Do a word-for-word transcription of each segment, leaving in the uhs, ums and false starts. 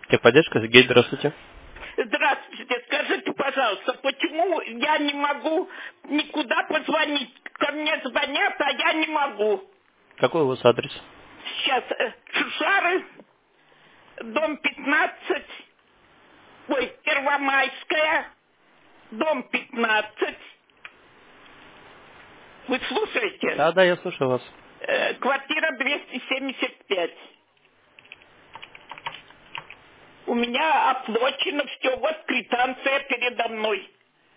Техподдержка, Сергей, здравствуйте. Здравствуйте, скажите, пожалуйста, почему я не могу никуда позвонить? Ко мне звонят, а я не могу. Какой у вас адрес? Сейчас, э, Шушары, дом пятнадцать, ой, Первомайская, дом пятнадцать. Вы слушаете? Да, да, я слушаю вас. Э, квартира двести семьдесят пять. У меня оплачено все, вот квитанция передо мной.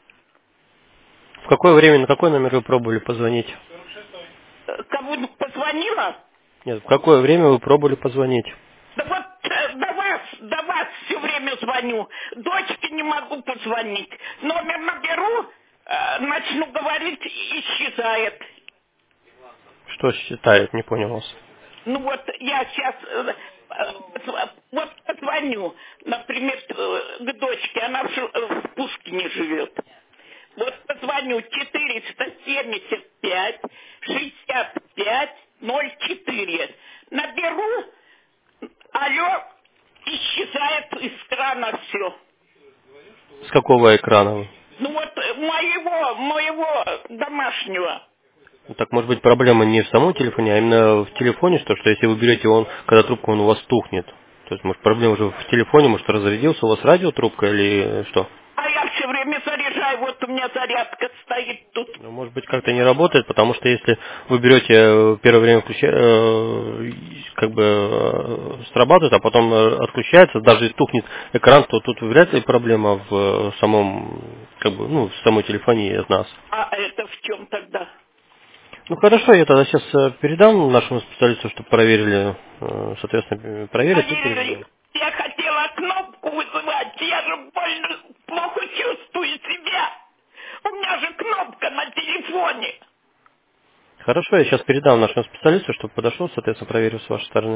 В какое время, на какой номер вы пробовали позвонить? Э, Кому позвонила? Нет, в какое время вы пробовали позвонить? Да вот э, до вас, до вас все время звоню. Дочке не могу позвонить. Номер наберу, э, начну говорить, исчезает. Что считает, не понял вас. Ну вот я сейчас э, э, вот позвоню, например, э, к дочке, она в, Шу- э, в Пушкине живет. Вот позвоню четыреста семьдесят пять шестьдесят пять ноль четыре. Наберу, алло, исчезает из крана все. С какого экрана вы? Ну вот э, моего, моего домашнего. Ну, так, может быть, проблема не в самом телефоне, а именно в телефоне, что, что если вы берете, он, когда трубка, он у вас тухнет. То есть, может, проблема уже в телефоне, может, разрядился у вас радиотрубка или что? А я все время заряжаю, вот у меня зарядка стоит тут. Ну, может быть, как-то не работает, потому что если вы берете э, первое время включа- э, как бы э, срабатывает, а потом э, отключается, даже если тухнет экран, то тут вряд ли проблема в э, самом, как бы, ну, в самой телефонии от нас. А это в чем тогда? Ну хорошо, я тогда сейчас э, передам нашему специалисту, чтобы проверили, э, соответственно, проверят и Валерий, перезвонят. я хотела кнопку вызывать, я же больно плохо чувствую себя. У меня же кнопка на телефоне. Хорошо, я сейчас передам нашему специалисту, чтобы подошел, соответственно, проверил с вашей стороны.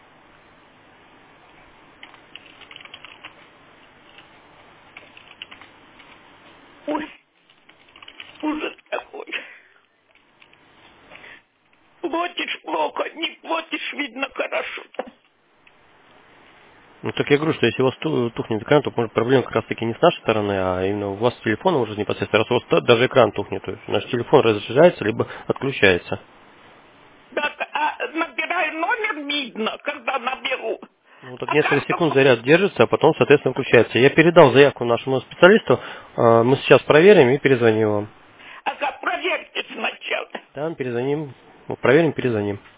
Ой, ужас какой. Платишь плохо, не платишь, видно, хорошо. Ну так я говорю, что если у вас ту- тухнет экран, то может проблема как раз таки не с нашей стороны, а именно у вас с телефона уже непосредственно, раз у вас та- даже экран тухнет, то есть наш телефон разряжается, либо отключается. Так, а набираю номер, видно, когда наберу. Ну так А несколько как секунд только... заряд держится, а потом, соответственно, включается. Я передал заявку нашему специалисту, э, мы сейчас проверим и перезвоним вам. А как проверьте сначала. Да, перезвоним, ну, проверим, перезвоним.